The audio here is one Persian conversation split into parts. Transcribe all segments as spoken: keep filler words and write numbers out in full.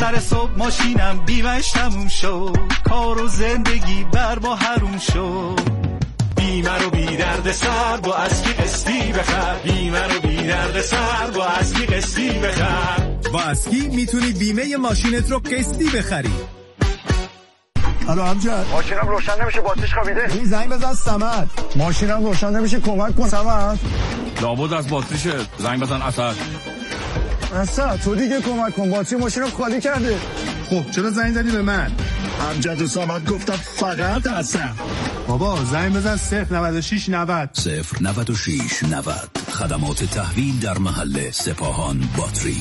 سر صبح ماشینم بیمش تموم شد، کار و زندگی بر ما حروم شد. بیمه رو بی درد سر با اسکی قسطی بخر، بیمه رو بی درد سر با اسکی قسطی بخر. با اسکی میتونی بیمه ماشینت رو قسطی بخری. الو امجد، ماشینم روشن نمیشه، باتریش خوابیده. این زنگ بزن صمد. ماشینم روشن نمیشه، کمک کن صمد. لابد از باتریشه، زنگ بزن اسد. اسد تو دیگه کمک کن، باتری ماشینم خالی کرده. خب چرا زنگ زدی به من؟ امجد و صمد گفتم فقط اسد. بابا زنگ بزن صفر نود و شش نود صفر نود و شش نود. خدمات تحویل در محل سپاهان باتری.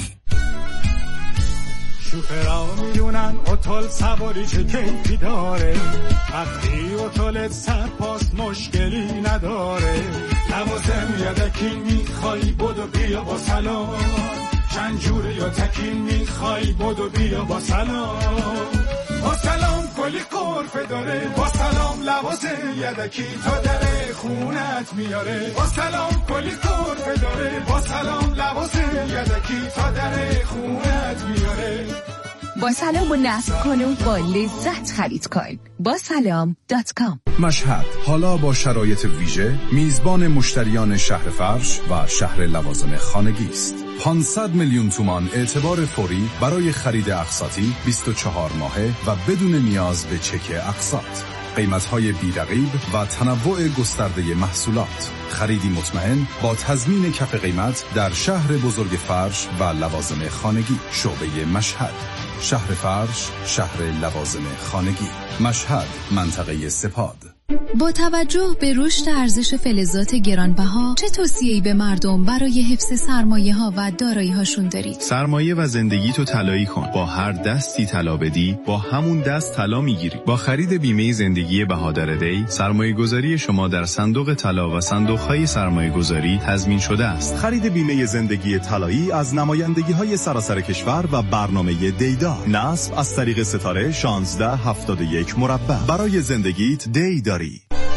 شوفرها میدونن اتول سواری چه کیفی داره، وقتی اتولت سرپاس مشکلی نداره. لوازم یدکی میخوای بدو بیا با سلام، چند جوره یا تکی میخوای بدو بیا با سلام. با سلام کلی قرفه داره، با سلام لوازم یدکی تا در خونت میاره. با سلام کلی قرفه داره، با سلام لوازم یدکی تا در خونت میاره. با سلام و نصب کن و با لذت خرید کن. با سلام دات کام. مشهد حالا با شرایط ویژه میزبان مشتریان شهر فرش و شهر لوازم خانگی است. پانصد میلیون تومان اعتبار فوری برای خرید اقساطی بیست و چهار ماهه و بدون نیاز به چک اقساط. قیمت‌های بی‌رقیب و تنوع گسترده محصولات. خریدی مطمئن با تضمین کف قیمت در شهر بزرگ فرش و لوازم خانگی. شعبه مشهد، شهر فرش، شهر لوازم خانگی. مشهد، منطقه سپاد. با توجه به رشد ارزش فلزات گرانبها، چه توصیه‌ای به مردم برای حفظ سرمایه‌ها و دارایی‌هاشون دارید؟ سرمایه و زندگی تو طلایی کن. با هر دستی طلا بدی، با همون دست طلا میگیری. با خرید بیمه زندگی بهادر دی، سرمایه‌گذاری شما در صندوق طلا و صندوق‌های سرمایه‌گذاری تضمین شده است. خرید بیمه زندگی طلایی از نمایندگی‌های سراسر کشور و برنامه دیدار. نصب از طریق ستاره شانزده هفتاد و یک مربع. برای زندگیت دی داری.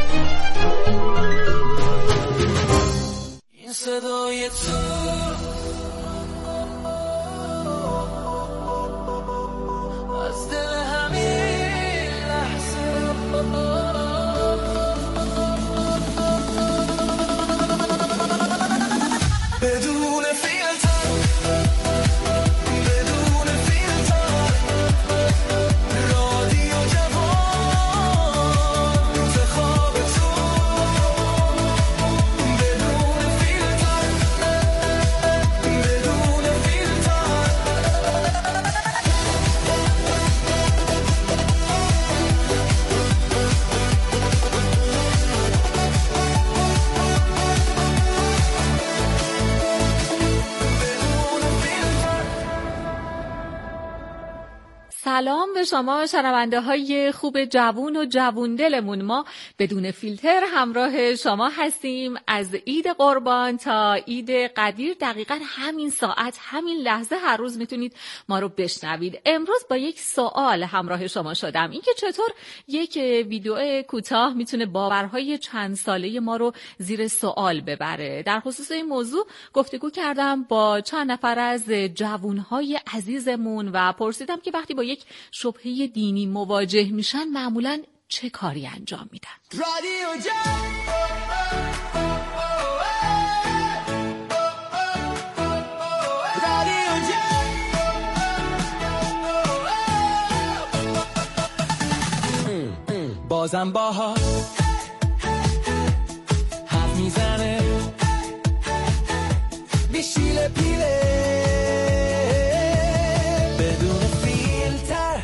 این صدای تو از دل همین لحظه بدون فیلتر، بدون فیلتر، رادیو جوان انتخاب تو، بدون فیلتر، بدون فیلتر. سلام به شما شنونده های خوب جوون و جوون دلمون. ما بدون فیلتر همراه شما هستیم از عید قربان تا عید قدیر. دقیقاً همین ساعت، همین لحظه، هر روز میتونید ما رو بشنوید. امروز با یک سوال همراه شما شدم، اینکه چطور یک ویدیو کوتاه میتونه باورهای چند ساله ما رو زیر سوال ببره. در خصوص این موضوع گفتگو کردم با چند نفر از جوونهای عزیزمون و پرسیدم که وقتی با یک شبهه دینی مواجه میشن معمولاً چه کاری انجام میدن. رادیو جوان بازم باها حرف میزنه بیشیله پیله بدون فیلتر.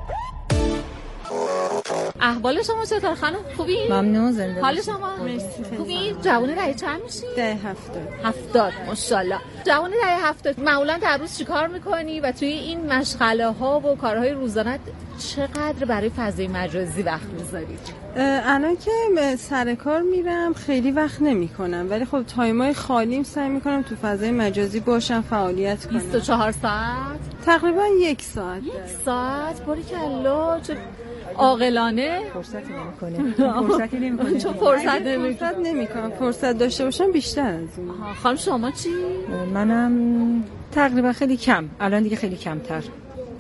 احوال شما چطور خانم؟ خوبی؟ ممنون، زنده حال شما؟ خوبی؟ جوون دهه چند میشی؟ ده هفتاد. هفتاد، ماشاءالله. جوون دهه هفتاد معمولا در روز چیکار میکنی و توی این مشغله ها و کارهای روزانه چقدر برای فضای مجازی وقت میذاری؟ الان که سر کار میرم خیلی وقت نمی کنم، ولی خب تایمای خالیم سعی میکنم تو فضای مجازی باشم، فعالیت کنم. بیست و چهار ساعت؟ تقریبا یک ساعت. یک ساعت؟ باریکلا، چه عاقلانه. فرصتی نمیکنه. فرصتی نمیکنه. چون فرصت نمیکنه. فرصت نمیکنم. فرصت داشته باشم بیشتر از اون. خانم شما چی؟ منم تقریبا خیلی کم. الان دیگه خیلی کمتر.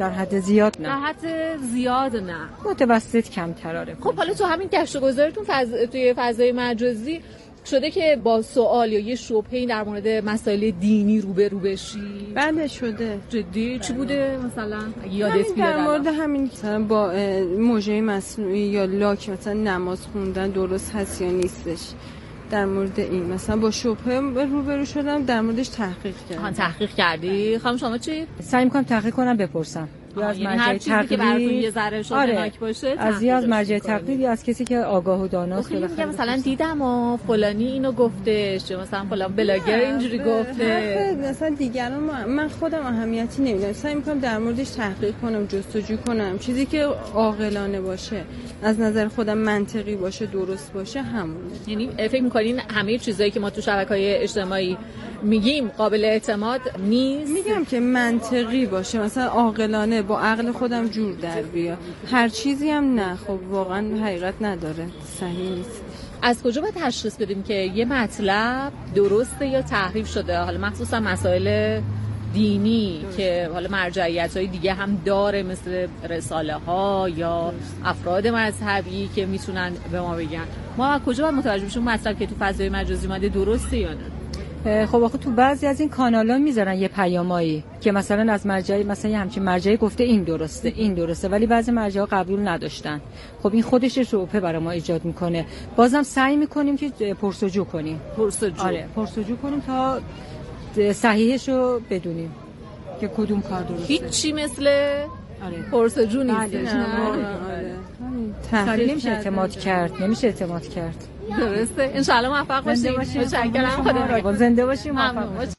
در حد زیاد نه. در حد زیاد نه. متوسط کمتر. آره. خب حالا تو همین گشت و گذارتون فض... توی فضای مجازی شده که با سوال یا یه شبهه‌ای در مورد مسائل دینی روبرو بشی؟ بله شده. جدی؟ چی بوده مثلا؟ یادت بیاد؟ در مورد همین مثلا با موجه مصنوعی یا لاک مثلا نماز خوندن درست هست یا نیستش. در مورد این مثلا با شبهه روبرو شدم، در موردش تحقیق کردم. ها تحقیق کردی؟ خانم شما چی؟ سعی می‌کنم تحقیق کنم بپرسم. یا از یعنی مرجع تقلید که براتون یه ذره شبهه‌ناک آره. باشه از یا از مرجع تقلید یا از کسی که آگاه و داناست. خیلی میگم مثلا دیدم و فلانی اینو گفتش، مثلا فلان بلاگر اینجوری گفته. مثلا دیگران من خودم اهمیتی نمیدم، سعی می‌کنم در موردش تحقیق کنم، جستجو کنم، چیزی که عاقلانه باشه، از نظر خودم منطقی باشه، درست باشه، همونه. یعنی فکر می‌کنین همه چیزایی که ما تو شبکه‌های اجتماعی میگیم قابل اعتماد نیست؟ میگم که منطقی باشه، مثلا عاقلانه با عقل خودم جور در بیا. هر چیزی هم نه، خب واقعا حقیقت نداره، صحیح نیست. از کجا باید تشخیص بدیم که یه مطلب درسته یا تحریف شده؟ حالا مخصوصا مسائل دینی که حالا مرجعیت‌های دیگه هم داره، مثل رساله ها یا افراد مذهبی که میتونن به ما بگن. ما از کجا باید متوجه بشیم مطلب که تو فضای مجازی اومده درسته یا نه؟ خب آخه تو بعضی از این کانالا میذارن یه پیامایی که مثلا از مرجعی، مثلا همچین مرجعی گفته این درسته این درسته، ولی بعضی مرجعا قبول نداشتن. خب این خودش شبهه برای ما ایجاد میکنه. بازم سعی میکنیم که پرسجو کنیم. پرسجو آره پرسجو کنیم تا صحیحشو بدونیم که کدوم کار درسته. هیچی مثل آره پرسجو نیستش. نه آره تحقیق نمیشه اعتماد کرد، نمیشه اعتماد کرد. درسته. ان شاء الله موفق باشید. متشکرم. خدا زنده باشیم. موفق باشید.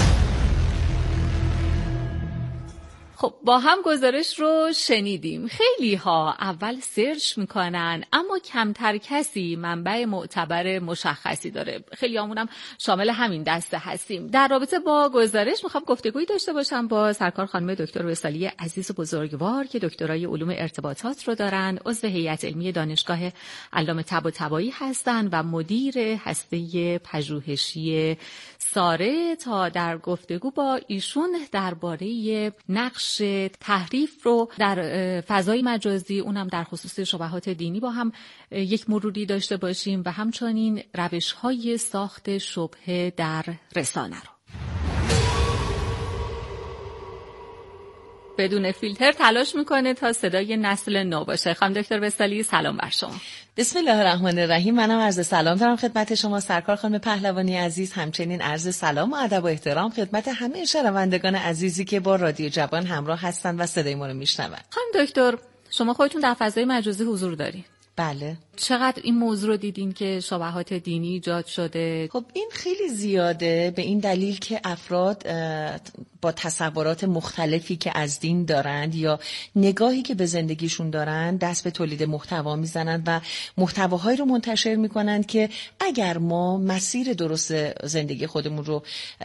خب با هم گزارش رو شنیدیم. خیلی ها اول سرچ میکنن اما کمتر کسی منبع معتبر مشخصی داره. خیلی همونم شامل همین دسته هستیم. در رابطه با گزارش میخوام گفتگویی داشته باشم با سرکار خانم دکتر وصالی عزیز و بزرگوار که دکترای علوم ارتباطات رو دارن، عضو هیئت علمی دانشگاه علامه طباطبایی هستن و مدیر هسته پژوهشی ساره، تا در گفتگو با ایشون درباره نقش تحریف رو در فضای مجازی، اونم در خصوص شبهات دینی با هم یک مروری داشته باشیم و همچنین روش‌های ساخت شبهه در رسانه رو. بدون فیلتر تلاش میکنه تا صدای نسل نو باشه. خانم دکتر وصالی سلام بر شما. بسم الله الرحمن الرحیم. منم عرض سلام دارم خدمت شما سرکار خانم پهلوانی عزیز، همچنین عرض سلام و ادب و احترام خدمت همه شنوندگان عزیزی که با رادیو جوان همراه هستن و صدای ما رو میشنون. خانم دکتر شما خودتون در فضای مجازی حضور دارین؟ بله. چقدر این موضوع رو دیدین که شبهات دینی ایجاد شده؟ خب این خیلی زیاده، به این دلیل که افراد با تصورات مختلفی که از دین دارند یا نگاهی که به زندگیشون دارند دست به تولید محتوا میزنند و محتواهایی رو منتشر میکنند که اگر ما مسیر درست زندگی خودمون رو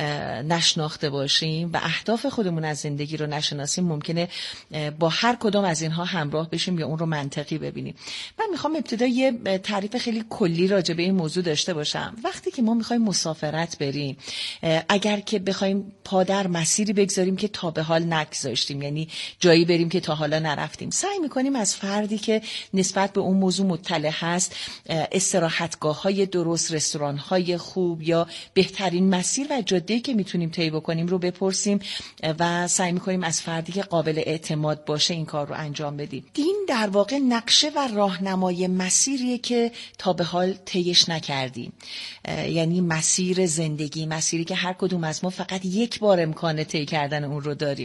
نشناخته باشیم و اهداف خودمون از زندگی رو نشناسیم، ممکنه با هر کدام از اینها همراه بشیم یا اون رو منطقی ببینیم. من میخوام ابتدا یه تعریف خیلی کلی راجع به این موضوع داشته باشم. وقتی که ما میخوایم مسافرت بریم، اگر که بخوایم پادر مسیری بگذاریم که تا به حال نگذاشتیم، یعنی جایی بریم که تا حالا نرفتیم، سعی میکنیم از فردی که نسبت به اون موضوع مطلع هست استراحتگاه‌های درست، رستوران‌های خوب یا بهترین مسیر و جاده‌ای که میتونیم طی بکنیم رو بپرسیم و سعی میکنیم از فردی که قابل اعتماد باشه این کار رو انجام بدیم. دین در واقع نقشه و راهنمای مسیریه که تا به حال طیش نکردیم، یعنی مسیر زندگی، مسیری که هر کدوم از ما فقط یک بار امکان طی کردن اون رو داریم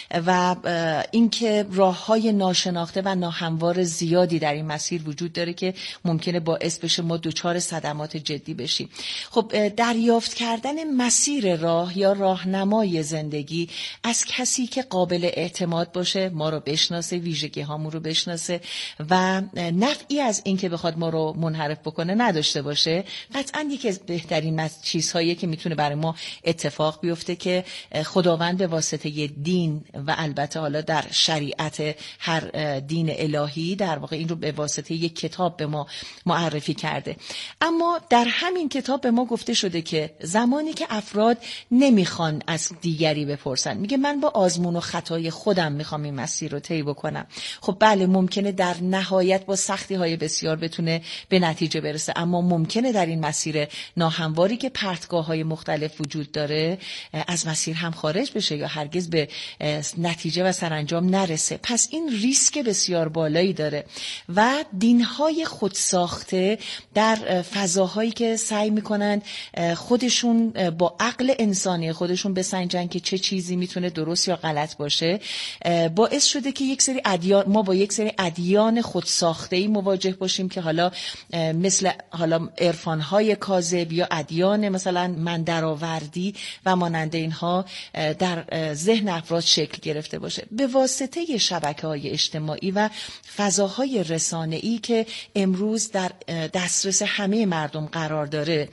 و اینکه راههای ناشناخته و ناهموار زیادی در این مسیر وجود داره که ممکنه باعث بشه ما دچار صدمات جدی بشیم. خب دریافت کردن مسیر راه یا راهنمای زندگی از کسی که قابل اعتماد باشه، ما رو بشناسه، ویژگی هامون رو بشناسه و نفعی از این که بخواد ما رو منحرف بکنه نداشته باشه، قطعاً یکی از بهترین چیزهایی که میتونه برای ما اتفاق بیفته که خدا خداوند به واسطه دین و البته حالا در شریعت هر دین الهی در واقع این رو به واسطه یک کتاب به ما معرفی کرده. اما در همین کتاب به ما گفته شده که زمانی که افراد نمیخوان از دیگری بپرسن، میگه من با آزمون و خطای خودم میخوام این مسیر رو طی بکنم. خب بله ممکنه در نهایت با سختی های بسیار بتونه به نتیجه برسه، اما ممکنه در این مسیر ناهمواری که پرتگاه های مختلف وجود داره از مسیر هم خارج بشه یا هرگز به نتیجه و سرانجام نرسه. پس این ریسک بسیار بالایی داره و دینهای خودساخته در فضاهایی که سعی میکنن خودشون با عقل انسانی خودشون بسنجن که چه چیزی میتونه درست یا غلط باشه، باعث شده که یک سری ادیان ما با یک سری ادیان خودساخته‌ای مواجه باشیم که حالا مثل حالا عرفان‌های کاذب یا ادیان مثلا مندرآوردی و مانند اینها در ذهن افراد شکل گرفته باشه. به واسطه شبکه‌های اجتماعی و فضاهای رسانه‌ای که امروز در دسترس همه مردم قرار داره،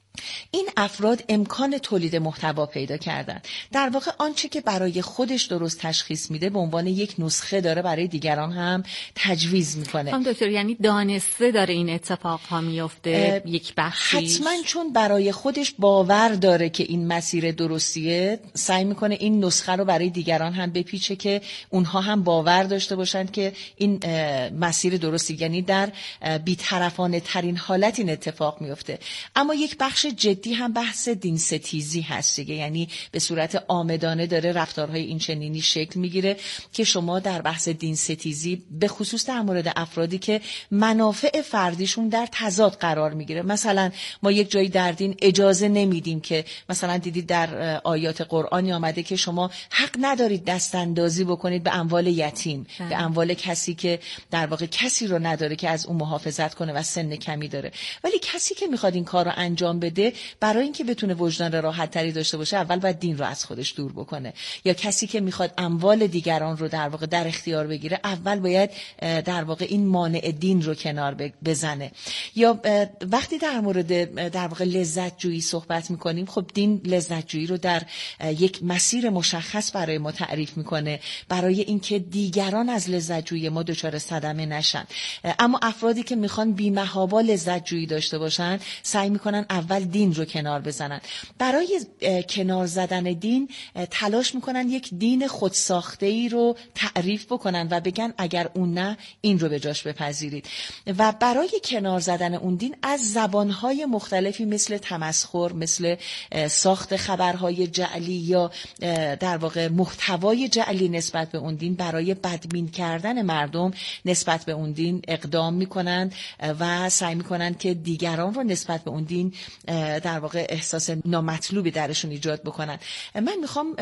این افراد امکان تولید محتوا پیدا کردن. در واقع آنچه که برای خودش درست تشخیص میده به عنوان یک نسخه داره برای دیگران هم تجویز میکنه. خانم دکتر یعنی دانسته داره این اتفاق ها میفته یک بخشیش؟ حتما، چون برای خودش باور داره که این مسیر درستیه، سعی میکنه این نسخه رو برای دیگران هم بپیچه که اونها هم باور داشته باشند که این مسیر درستی، یعنی در بی‌طرفانه ترین حالت این اتفاق میفته. اما یک بخش جدی هم بحث دین ستیزی هست دیگه، یعنی به صورت عامدانه داره رفتارهای این چنینی شکل میگیره که شما در بحث دین ستیزی به خصوص در مورد افرادی که منافع فردیشون در تضاد قرار میگیره، مثلا ما یک جایی در دین اجازه نمیدیم که مثلا دیدید در آیات قرآنی آمده که شما حق ندارید دست اندازی بکنید به اموال یتیم، ده. به اموال کسی که در واقع کسی رو نداره که از اون محافظت کنه و سن کمی داره. ولی کسی که میخواد این کار رو انجام بده، برای اینکه بتونه وجدان راحت تری داشته باشه اول باید دین رو از خودش دور بکنه. یا کسی که میخواد اموال دیگران رو در واقع در اختیار بگیره اول باید در واقع این مانع دین رو کنار بزنه. یا وقتی در مورد در واقع لذت جویی صحبت میکنیم، خب دین لذت جویی رو در یک مسیر مشخص برای ما تعریف میکنه برای اینکه دیگران از لذت جویی ما دچار صدمه نشن. اما افرادی که میخوان بی‌محابا لذت جویی داشته باشن سعی میکنن اول دین رو کنار بزنن. برای کنار زدن دین تلاش میکنن یک دین خودساخته‌ای رو تعریف بکنن و بگن اگر اون نه این رو به جاش بپذیرید. و برای کنار زدن اون دین از زبانهای مختلفی مثل تمسخر، مثل ساخت خبرهای جعلی یا در واقع محتوای جعلی نسبت به اون دین برای بدبین کردن مردم نسبت به اون دین اقدام میکنن و سعی میکنن که دیگران رو نسبت به اون دین در واقع احساس نامطلوبی درشون ایجاد بکنن. من میخوام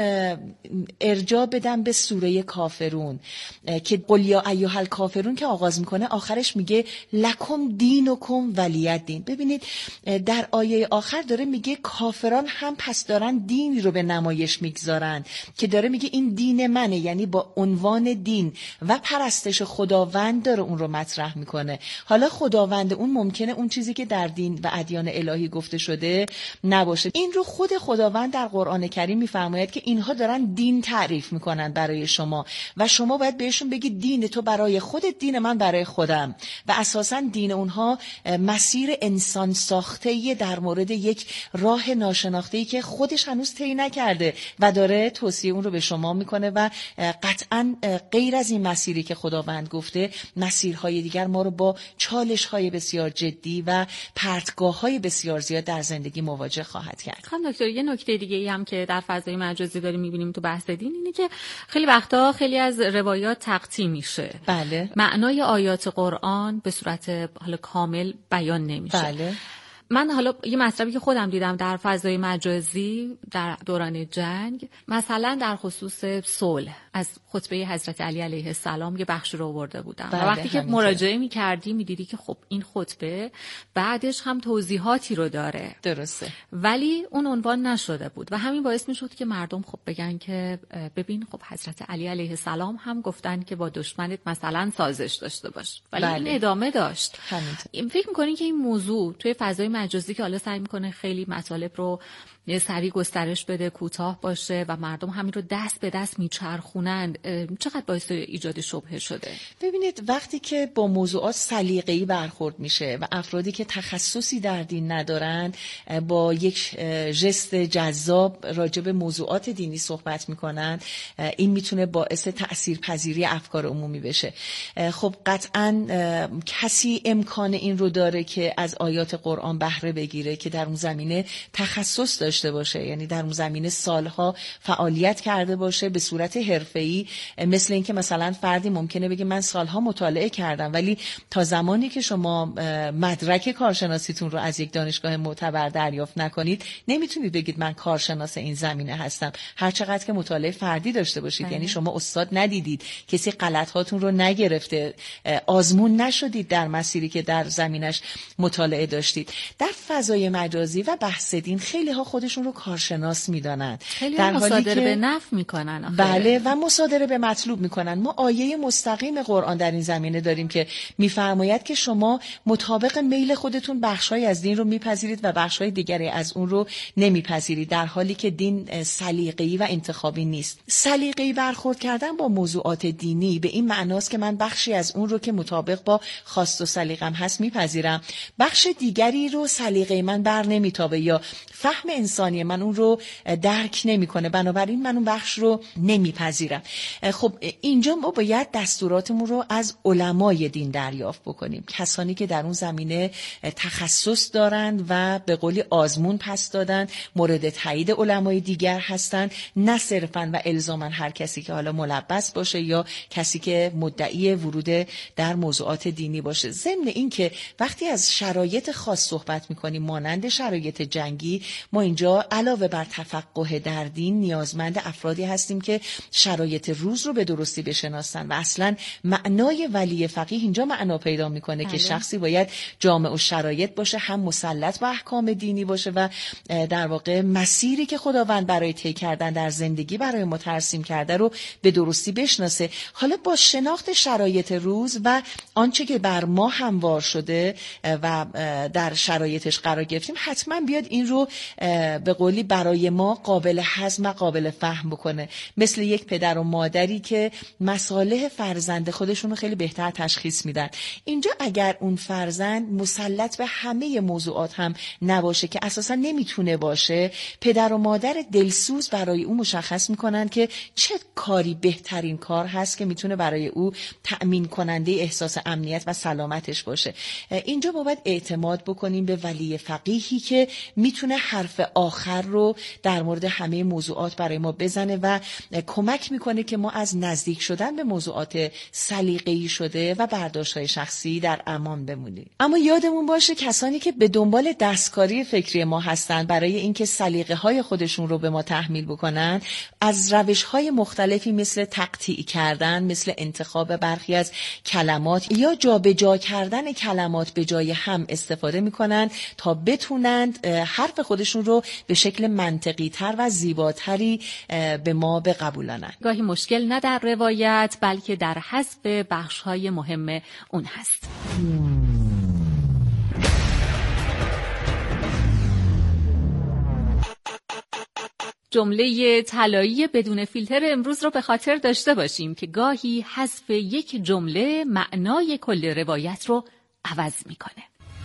ارجاع بدم به سوره کافرون که قل یا ایها الکافرون که آغاز میکنه آخرش میگه لکم دینکم ولی دین. ببینید در آیه آخر داره میگه کافران هم پس دارن دینی رو به نمایش میگذارن که داره میگه این دین منه، یعنی با عنوان دین و پرستش خداوند داره اون رو مطرح میکنه. حالا خداوند اون ممکنه اون چیزی که در دین و ادیان الهی گفته شده نباشه. این رو خود خداوند در قرآن کریم میفرماید که اینها دارن دین تعریف میکنن برای شما و شما باید بهشون بگید دین تو برای خودت، دین من برای خودم. و اساساً دین اونها مسیر انسان ساخته‌ای در مورد یک راه ناشناخته‌ای که خودش هنوز طی نکرده و داره توصیه اون رو به شما میکنه و قطعاً غیر از این مسیری که خداوند گفته مسیرهای دیگر ما رو با چالش‌های بسیار جدی و پرتگاه‌های بسیار زیاد در زندگی مواجه خواهد کرد. خانم دکتر یه نکته دیگه ای هم که در فضای مجازی داریم می‌بینیم تو بحث دین اینه که خیلی وقتا خیلی از روایات تقطیع میشه. بله. معنای آیات قرآن به صورت حالا کامل بیان نمیشه. بله. من حالا یه مطلبی که خودم دیدم در فضای مجازی در دوران جنگ، مثلا در خصوص صلح از خطبه حضرت علی علیه السلام یه بخش رو آورده بودم و وقتی که مراجعه می‌کردی می‌دیدی که خب این خطبه بعدش هم توضیحاتی رو داره. درسته. ولی اون عنوان نشده بود و همین باعث می‌شد که مردم خب بگن که ببین خب حضرت علی علیه السلام هم گفتن که با دشمنت مثلا سازش داشته باش، ولی بله. این ادامه داشت. همینطور. فکر می‌کنین که این موضوع توی فضای مجازی که حالا سعی میکنه خیلی مطالب رو سریع گسترش بده، کوتاه باشه و مردم همین رو دست به دست میچرخونند، چقدر باعث ایجاد شبهه شده؟ ببینید وقتی که با موضوعات سلیقه‌ای برخورد میشه و افرادی که تخصصی در دین ندارن با یک ژست جذاب راجع به موضوعات دینی صحبت میکنن، این میتونه باعث تأثیرپذیری افکار عمومی بشه. خب قطعاً کسی امکان این رو داره که از آیات قرآن بهره بگیره که در اون زمینه تخصص داشته باشه، یعنی در اون زمینه سالها فعالیت کرده باشه به صورت حرفه‌ای. مثل اینکه مثلا فردی ممکنه بگه من سالها مطالعه کردم، ولی تا زمانی که شما مدرک کارشناسیتون رو از یک دانشگاه معتبر دریافت نکنید نمیتونید بگید من کارشناس این زمینه هستم، هر چقدر که مطالعه فردی داشته باشید. اه. یعنی شما استاد ندیدید، کسی غلط هاتون رو نگرفته، آزمون نشدید در مسیری که در زمینش مطالعه داشتید. در فضای مجازی و بحث دین خیلی ها خودشون رو کارشناس میدانن، خیلی در مصادره که... به نفع میکنن آخه. بله، و مصادره به مطلوب میکنن. ما آیه مستقیم قرآن در این زمینه داریم که میفرماید که شما مطابق میل خودتون بخشای از دین رو میپذیرید و بخشای دیگری از اون رو نمیپذیرید، در حالی که دین سلیقه‌ای و انتخابی نیست. سلیقه‌ای برخورد کردن با موضوعات دینی به این معناست که من بخشی از اون رو که مطابق با خواست و سلیقه‌ام هست میپذیرم، بخش دیگری رو سلیقه من بر نمیتابه یا فهم انسانی من اون رو درک نمیکنه، بنابراین من اون بخش رو نمیپذیرم. خب اینجا ما باید دستوراتمون رو از علمای دین دریافت بکنیم، کسانی که در اون زمینه تخصص دارند و به قولی آزمون پس دادن، مورد تایید علمای دیگر هستند، نه صرفاً و الزاماً هر کسی که حالا ملبس باشه یا کسی که مدعی ورود در موضوعات دینی باشه. ضمن این که وقتی از شرایط خاص صحبت میکنیم مانند شرایط جنگی، ما اینجا علاوه بر تفقه در دین نیازمند افرادی هستیم که شرایط روز رو به درستی بشناسن و اصلا معنای ولی فقیه اینجا معنا پیدا میکنه که شخصی باید جامع الشرایط باشه، هم مسلط به احکام دینی باشه و در واقع مسیری که خداوند برای طی کردن در زندگی برای ما ترسیم کرده رو به درستی بشناسه. حالا با شناخت شرایط روز و آنچه که بر ما هموار شده و در شرایطش قرار گرفتیم، حتما بیاد این رو به قولی برای ما قابل هضم و قابل فهم بکنه. مثل یک پدر و مادری که مصالح فرزند خودشون رو خیلی بهتر تشخیص میدن. اینجا اگر اون فرزند مسلط به همه موضوعات هم نباشه که اساسا نمیتونه باشه، پدر و مادر دلسوز برای او مشخص میکنن که چه کاری بهترین کار هست که میتونه برای او تأمین کننده احساس امنیت و سلامتش باشه. اینجا ما باید اعتماد بکنیم به ولی فقیهی که میتونه حرف آخر رو در مورد همه موضوعات برای ما بزنه و کمک میکنه که ما از نزدیک شدن به موضوعات سلیقه‌ای شده و برداشت‌های شخصی در امان بمونیم. اما یادمون باشه کسانی که به دنبال دستکاری فکری ما هستن برای اینکه سلیقه‌های خودشون رو به ما تحمیل بکنن، از روش‌های مختلفی مثل تقطیع کردن، مثل انتخاب برخی از کلمات یا جابجا کردن کلمات به جای هم استفاده میکنن تا بتونند حرف خودشون رو به شکل منطقی تر و زیباتری به ما بقبولانن. گاهی مشکل نه در روایت بلکه در حذف بخش‌های مهم اون هست. جمله طلایی بدون فیلتر امروز رو به خاطر داشته باشیم که گاهی حذف یک جمله معنای کل روایت رو عوض میکنه.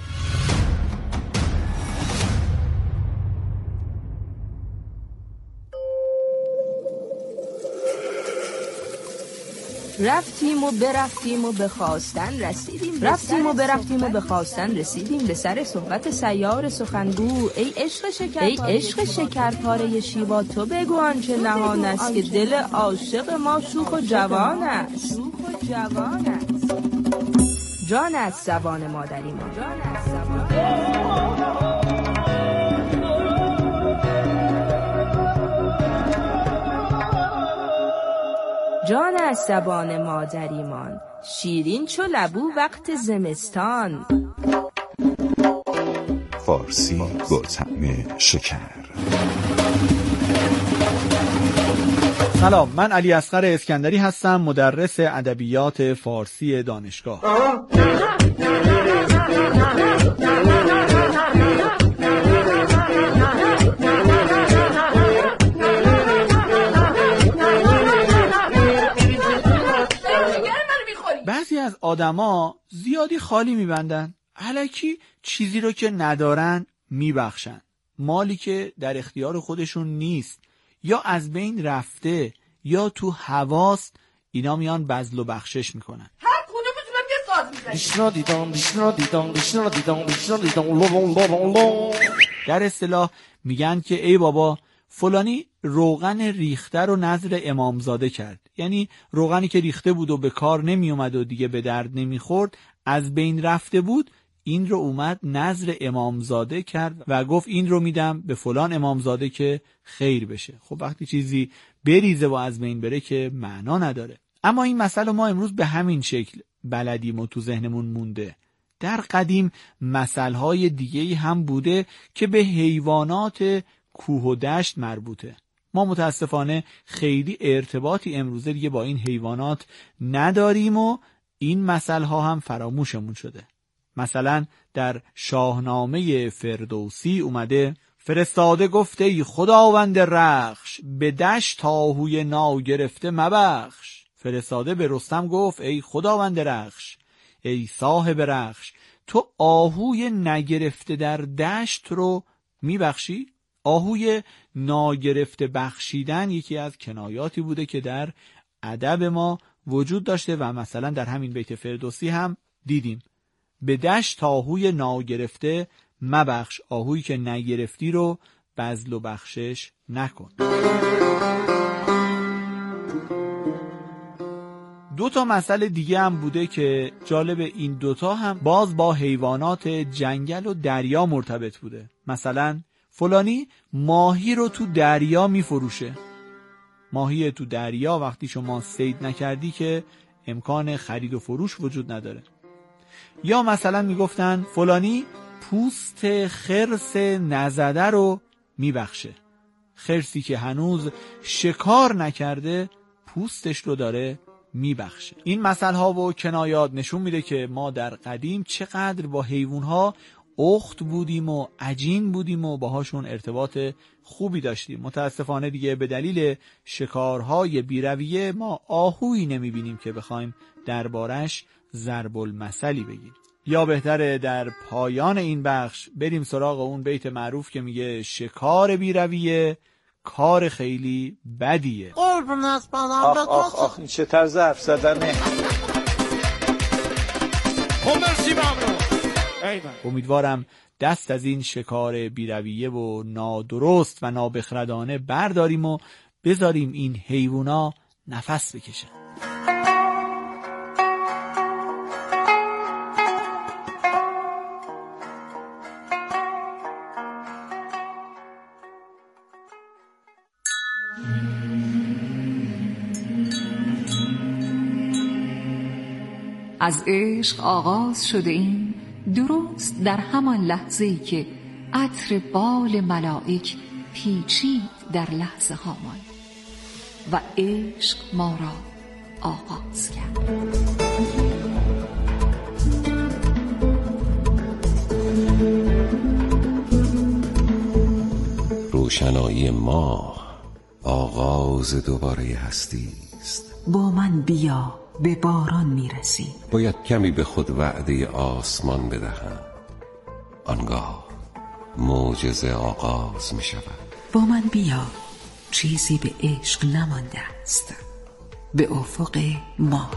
رفتیم و برفتیم و به خواستن رسیدیم رفتیم و برفتیم و به خواستن رسیدیم به سر صحبت سیار سخنگو. ای عشق شکر ای عشق شکرپاره شیوا، تو بگو آنچه نهان است که دل عاشق ما شوخ و جوان است. جوان است جان از زبان مادری ما. جان از زبان جان از زبان مادریمان، شیرین چو لبو وقت زمستان. فارسی با طعم شکر. سلام، من علی اصغر اسکندری هستم، مدرس ادبیات فارسی دانشگاه. آدما زیادی خالی میبندن، الکی چیزی رو که ندارن میبخشن. مالی که در اختیار خودشون نیست یا از بین رفته یا تو هواست، اینا میان بذل و بخشش میکنن. هر خونه میتونم یه ساز میزنم. دیدم دیشنا دیدم دیشنا دیدم دیشنا دیدم. در اصطلاح میگن که ای بابا فلانی روغن ریخته رو نذر امامزاده کرد، یعنی روغنی که ریخته بود و به کار نمی اومد و دیگه به درد نمیخورد، از بین رفته بود، این رو اومد نذر امامزاده کرد و گفت این رو میدم به فلان امامزاده که خیر بشه. خب وقتی چیزی بریزه و از بین بره که معنا نداره. اما این مسئله ما امروز به همین شکل بلدیم و تو ذهنمون مونده. در قدیم مسائل‌های دیگه‌ای هم بوده که به حیوانات کوه و دشت مربوطه. ما متاسفانه خیلی ارتباطی امروزه دیگه با این حیوانات نداریم و این مسائل‌ها هم فراموشمون شده. مثلا در شاهنامه فردوسی اومده فرستاده گفته ای خداوند رخش، به دشت آهوی ناگرفته مبخش. فرستاده به رستم گفت ای خداوند رخش، ای صاحب رخش، تو آهوی نگرفته در دشت رو میبخشی؟ آهوی ناگرفته بخشیدن یکی از کنایاتی بوده که در ادب ما وجود داشته و مثلا در همین بیت فردوسی هم دیدیم. به دشت آهوی ناگرفته مبخش، آهویی که نگرفتی رو بذل و بخشش نکن. دو تا مسئله دیگه هم بوده که جالب، این دوتا هم باز با حیوانات جنگل و دریا مرتبط بوده. مثلا فلانی ماهی رو تو دریا میفروشه. ماهی تو دریا وقتی شما صید نکردی که امکان خرید و فروش وجود نداره. یا مثلا میگفتن فلانی پوست خرس نزده رو میبخشه. خرسی که هنوز شکار نکرده پوستش رو داره میبخشه. این مسائل ها و کنایات نشون میده که ما در قدیم چقدر با حیوان ها اخت بودیم و عجین بودیم و باهاشون ارتباط خوبی داشتیم. متاسفانه دیگه به دلیل شکارهای بیرویه ما آهویی نمیبینیم که بخوایم دربارش ضرب المثلی بگیم. یا بهتره در پایان این بخش بریم سراغ اون بیت معروف که میگه شکار بیرویه کار خیلی بدیه. قربون از بدم. آخ آخ آخ این چه طرز حرف زدنه. مرسی ممنون. امیدوارم دست از این شکار بیرویه و نادرست و نابخردانه برداریم و بذاریم این حیوونا نفس بکشن. از عشق آغاز شده این درست در همان لحظه‌ای که عطر بال ملائک پیچید در لحظه هامان و عشق ما را آغاز کرد. روشنایی ماه آغاز دوباره هستی است. با من بیا به باران میرسی. باید کمی به خود وعده آسمان بدهم، آنگاه معجزه آغاز می شود. با من بیا، چیزی به عشق نمانده است، به افق ما.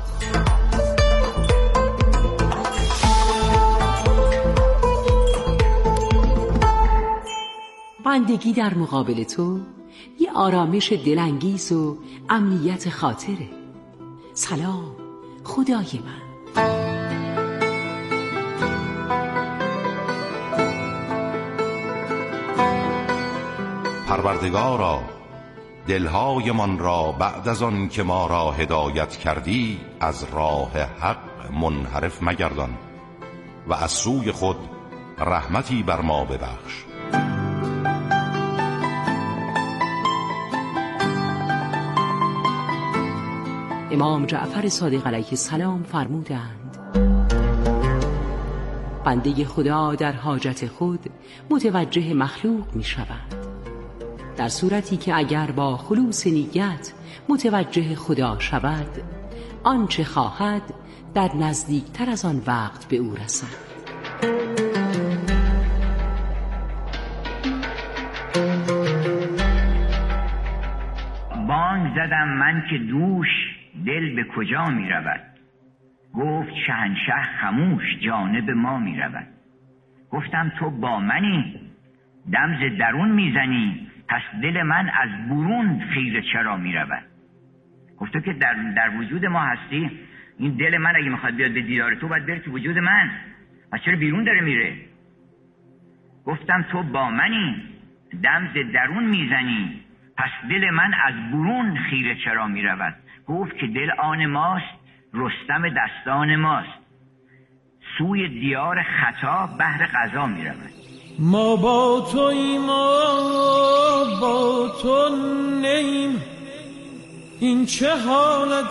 بندگی در مقابل تو یه آرامش دلانگیز و امنیت خاطره. سلام خدای من. پروردگارا، دلهای من را بعد از آن که ما را هدایت کردی از راه حق منحرف مگردان و از سوی خود رحمتی بر ما ببخش. امام جعفر صادق علیه السلام فرمودند بنده خدا در حاجت خود متوجه مخلوق می شود، در صورتی که اگر با خلوص نیت متوجه خدا شود، آنچه خواهد در نزدیکتر از آن وقت به او رسند. بانگ زدم من که دوش دل به کجا می رود. گفت شهنشه خموش جانب ما می رود. گفتم تو با منی دمز درون می زنی، پس دل من از برون خیره چرا می رود. گفته که در, در وجود ما هستی، این دل من اگه میخواد بیاد به دیدار تو باید بره تو وجود من، پس چرا بیرون داره میره؟ گفتم تو با منی دمز درون می زنی، پس دل من از برون خیره چرا می رود. گفت که دل آن ماست، رستم دستان ماست، سوی دیار خطا بهر قضا می رود. ما با توییم ما با تو نیم، این چه حالت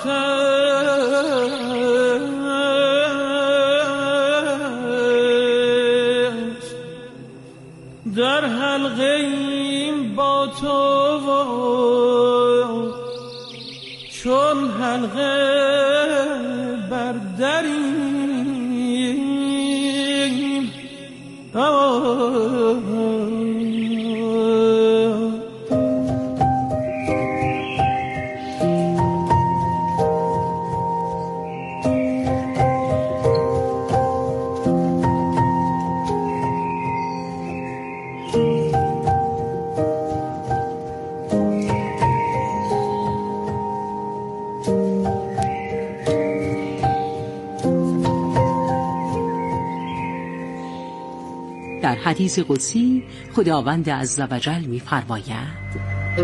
است، در حلقه ایم با تو چون حلقه بر دریم. در حدیث قدسی خداوند عزوجل می‌فرماید: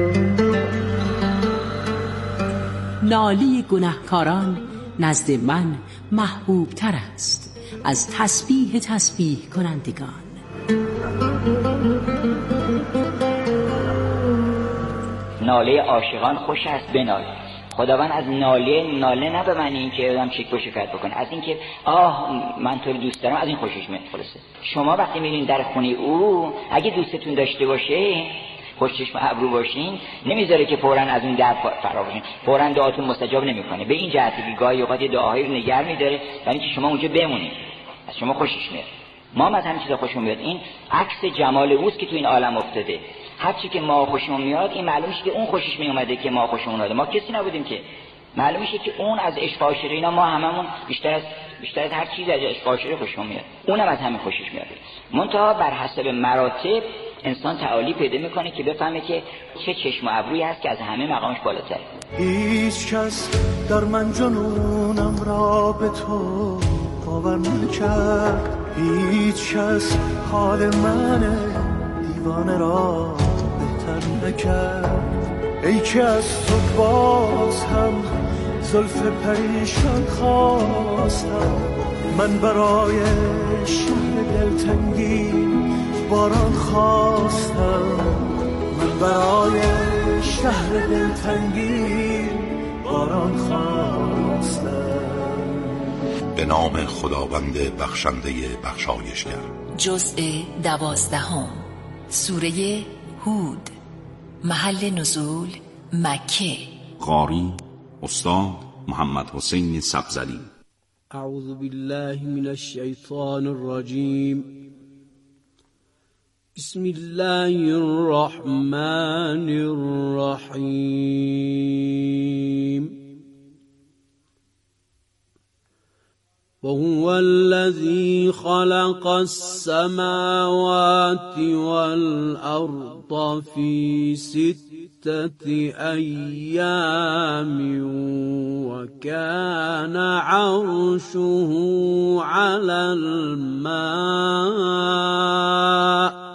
ناله گناهکاران نزد من محبوب تر است از تسبیح تسبیح کنندگان. ناله عاشقان خوش است بنال. خداوند از ناله ناله نه به معنی اینکه آدم شکوه شکایت بکنه، از اینکه آه من تو رو دوست دارم، از این خوشش میاد. خلاصه شما وقتی میرین در خونه او، اگه دوستتون داشته باشه، خوشچشم ابرو باشین، نمیذاره که فوراً از اون در فرار باشین، فوراً دعاتون مستجاب نمیکنه. به این جهتی که گاهی اوقات دعاهایی رو نگه میداره برای اینکه شما اونجا بمونید، از شما خوشش میاد. ما هم از همین چیزا خوشمون میاد. این عکس جمال اوست که تو این عالم افتاده. هر چی که ما خوشمون میاد، این معلوم میشه که اون خوشش میومده که ما خوشمون اومده. ما کسی نبودیم که. معلوم میشه که اون از عشق عاشقی اینا، ما هممون بیشتر از بیشتر از هر چیز از عشق عاشقی خوشمون میاد. اونم از همین خوشش میاد. منتها بر حسب مراتب انسان تعالی پیدا میکنه که بفهمه که چه چشم و ابرویی هست که از همه مقامش بالاتره. هیچ کس در من جنونم را به تو باور نکرد، هیچ کس حال من دیوانه را بهتر نکرد. ای که از تو باز هم زلف پریشان خواستم، من برای شهر دلتنگی باران خواستم، من برای شهر دلتنگی باران خواستم. به نام خداوند بخشنده بخشایشگر. جزء دوازدهم، سوره هود. محل نزول مکه. قاری استاد محمد حسین سبزلی. اعوذ بالله من الشیطان الرجیم. بسم الله الرحمن الرحیم. وهو الذي خلق السماوات والأرض في ستة أيام وكان عرشه على الماء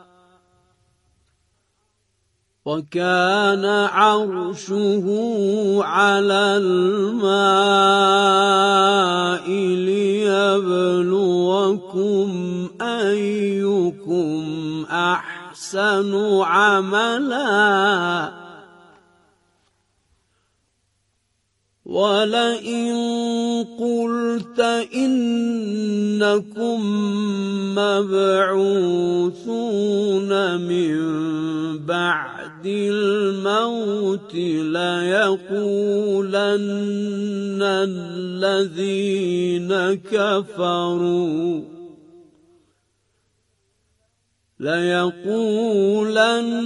وكان عرشه على الماء ليبلوكم أيكم أحسن عملا ولئن قلت إنكم مبعوثون من بعد الموت ليقولن الذين كفروا ليقولن